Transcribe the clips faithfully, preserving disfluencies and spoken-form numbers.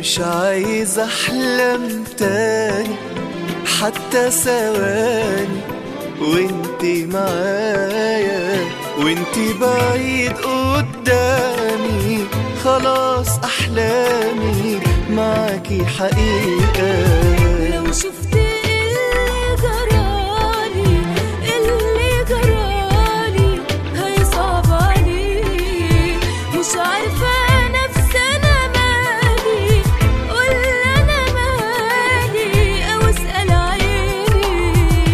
مش عايز احلم تاني حتى ثواني وانتي معايا وانتي بعيد قدامي. خلاص احلامي معاكي حقيقة. لو شفت اللي جرالي اللي جرالي هيصعب عليك. مش عارفة نفسي أنا مالي، قول أنا مالي أو اسأل عيني.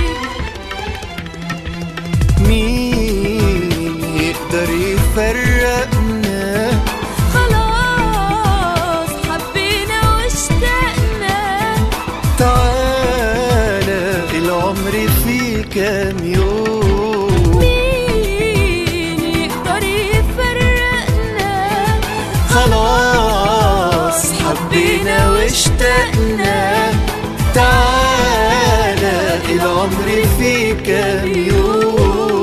مين يقدر يفرقنا؟ خلاص حبينا واشتقنا. تعالى العمر فيه كام يوم. مين يقدر يفرقنا؟ خلاص حبينا واشتقنا. تعالى العمر فيه كام يوم.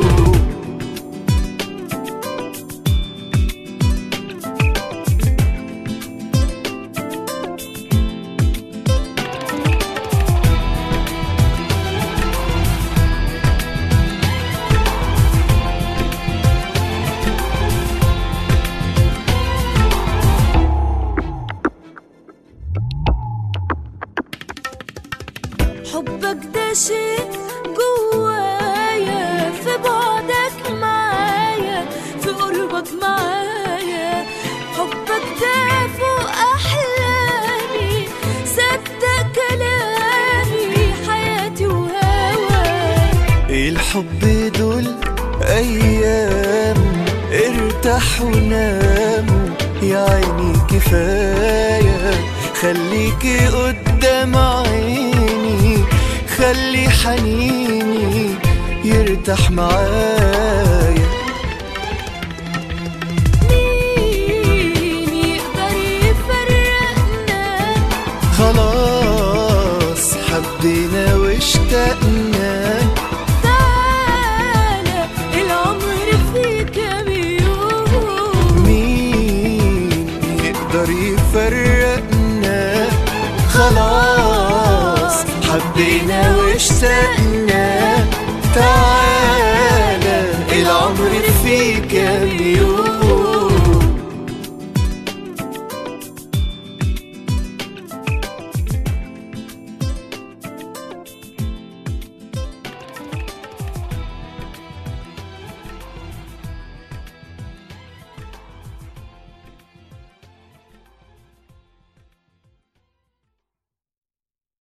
حبك ده شيء جوايا، في بعدك معايا في قربك معايا. حبك ده فوق أحلامي، صدق كلامي حياتي وهواي. الحب دول أيام ارتاحوا ناموا يا عيني كفاية. خليكي قدام عيني، خلي حنيني يرتاح معايا. مين يقدر يفرقنا؟ خلاص حبينا واشتقنا. تعالى العمر فيه كام يوم. مين يقدر يفرقنا؟ خلاص حبينا واشتقنا. تعالى العمر فيه كام يوم.